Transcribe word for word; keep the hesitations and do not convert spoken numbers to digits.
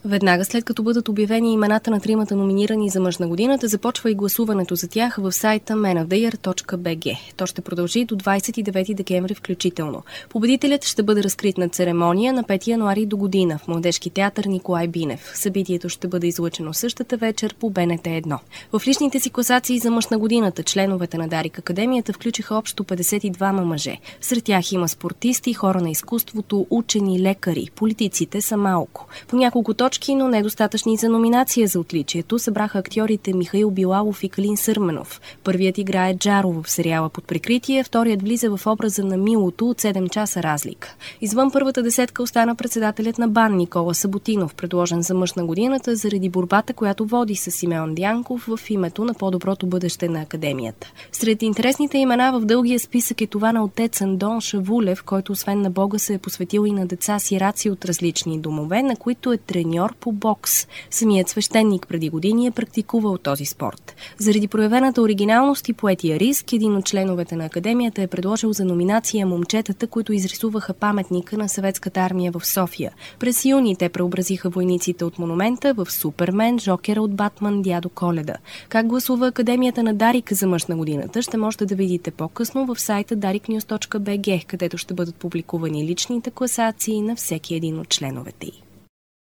Веднага след като бъдат обявени имената на тримата номинирани за мъж на годината, започва и гласуването за тях в сайта мен оф да йър точка би джи. То ще продължи до двадесет и девети декември включително. Победителят ще бъде разкрит на церемония на пети януари до година в Младежки театър Николай Бинев. Събитието ще бъде излъчено същата вечер по Б Н Т едно. В личните си класации за мъж на годината членовете на Дарик Академията включиха общо петдесет и двама мъже. Сред тях има спортисти, хора на изкуството, учени, лекари. Политиците са малко. По няколко точки, но недостатъчни за номинация за отличието, събраха актьорите Михаил Билалов и Калин Сърменов. Първият играе Джаро в сериала Под прикритие, вторият влиза в образа на Милото от седем часа разлика. Извън първата десетка остана председателят на БАН Никола Саботинов, предложен за мъж на годината заради борбата, която води с Симеон Дянков в името на по-доброто бъдеще на Академията. Сред интересните имена в дългия списък е това на отец Андон Шавулев, който освен на Бога се е посветил и на деца сираци от различни домове, на които е треньор по бокс. Самият свещеник преди години е практикувал този спорт. Заради проявената оригиналност и поетия риск, един от членовете на Академията е предложил за номинация момчетата, които изрисуваха паметника на Съветската армия в София. През юни те преобразиха войниците от монумента в Супермен, Жокера от Батман, Дядо Коледа. Как гласува Академията на Дарик за мъж на годината, ще можете да видите по-късно в сайта дарик нюз точка би джи, където ще бъдат публикувани личните класации на всеки един от членовете й.